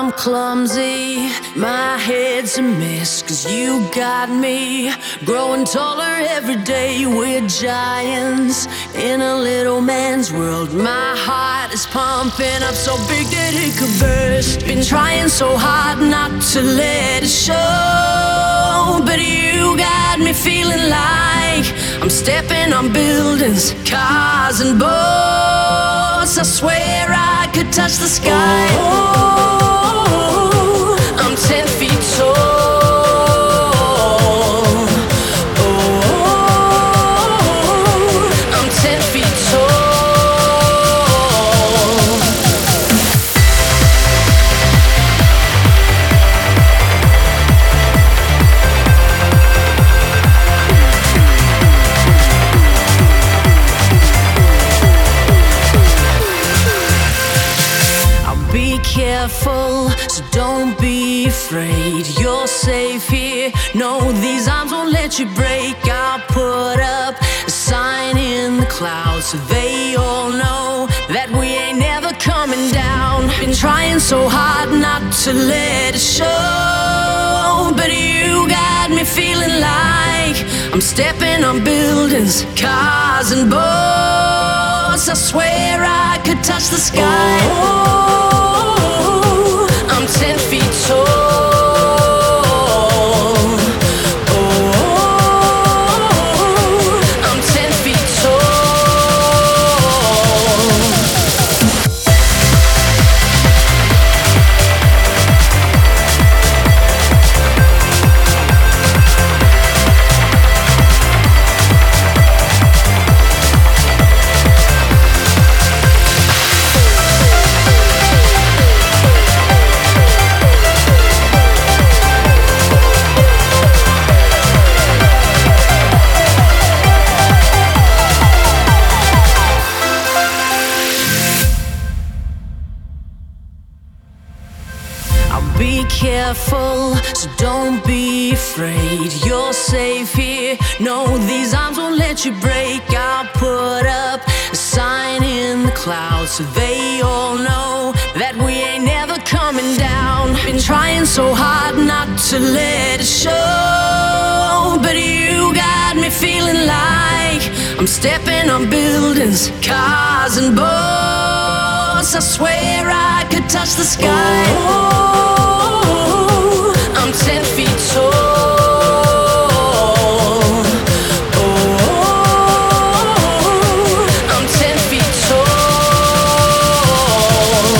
I'm clumsy, my head's a mess, 'cause you got me growing taller every day. We're giants in a little man's world. My heart is pumping up so big that it could burst. Been trying so hard not to let it show, but you got me feeling like I'm stepping on buildings, cars and boats. I swear I could touch the sky. Oh, I'm 10 feet tall. Oh, I'm 10 feet tall. Be careful, so don't be afraid. You're safe here. No, these arms won't let you break. I'll put up a sign in the clouds so they all know that we ain't never coming down. Been trying so hard not to let it show, but you got me feeling like I'm stepping on buildings, cars and boats. I swear I could touch the sky. Oh, I'm 10 feet tall. Oh, I'm 10 feet tall. Be careful, so don't be afraid. You're safe here. No, these arms won't let you break. I'll put up a sign in the clouds so they all know that we ain't never coming down. Been trying so hard not to let it show, but you got me feeling like I'm stepping on buildings, cars and boats. I swear I could touch the sky. Oh, I'm 10 feet tall. Oh, I'm 10 feet tall.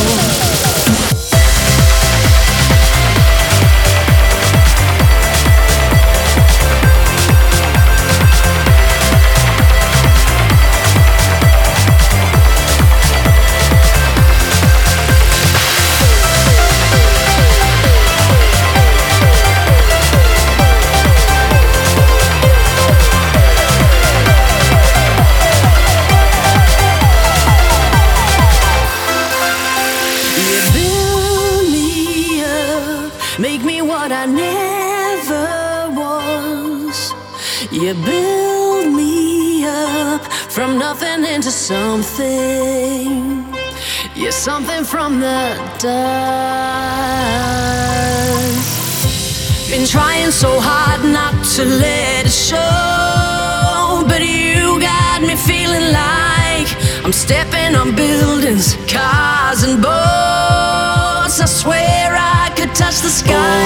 Make me what I never was. You build me up from nothing into something. You're something from the dust. Been trying so hard not to let it show, but you got me feeling like I'm stepping on buildings, cars and boats. I swear I could touch the sky.